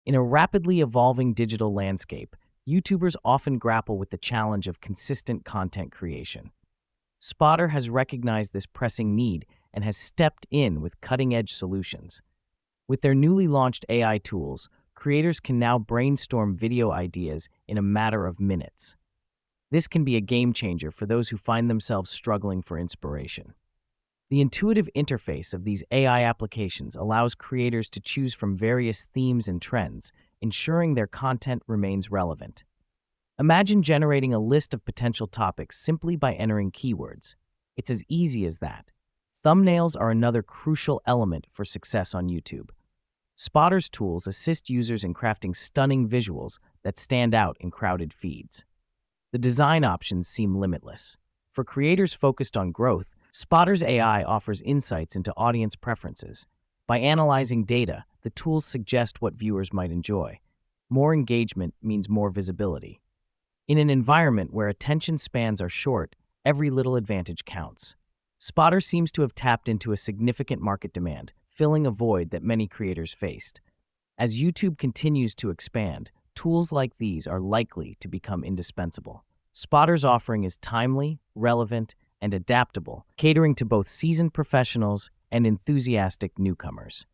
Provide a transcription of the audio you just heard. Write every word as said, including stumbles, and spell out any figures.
In a rapidly evolving digital landscape, YouTubers often grapple with the challenge of consistent content creation. Spotter has recognized this pressing need and has stepped in with cutting-edge solutions. With their newly launched A I tools, creators can now brainstorm video ideas in a matter of minutes. This can be a game changer for those who find themselves struggling for inspiration. The intuitive interface of these A I applications allows creators to choose from various themes and trends, ensuring their content remains relevant. Imagine generating a list of potential topics simply by entering keywords. It's as easy as that. Thumbnails are another crucial element for success on YouTube. Spotter's tools assist users in crafting stunning visuals that stand out in crowded feeds. The design options seem limitless. For creators focused on growth, Spotter's A I offers insights into audience preferences. By analyzing data, the tools suggest what viewers might enjoy. More engagement means more visibility. In an environment where attention spans are short, every little advantage counts. Spotter seems to have tapped into a significant market demand, filling a void that many creators faced. As YouTube continues to expand, tools like these are likely to become indispensable. Spotter's offering is timely, relevant, and adaptable, catering to both seasoned professionals and enthusiastic newcomers.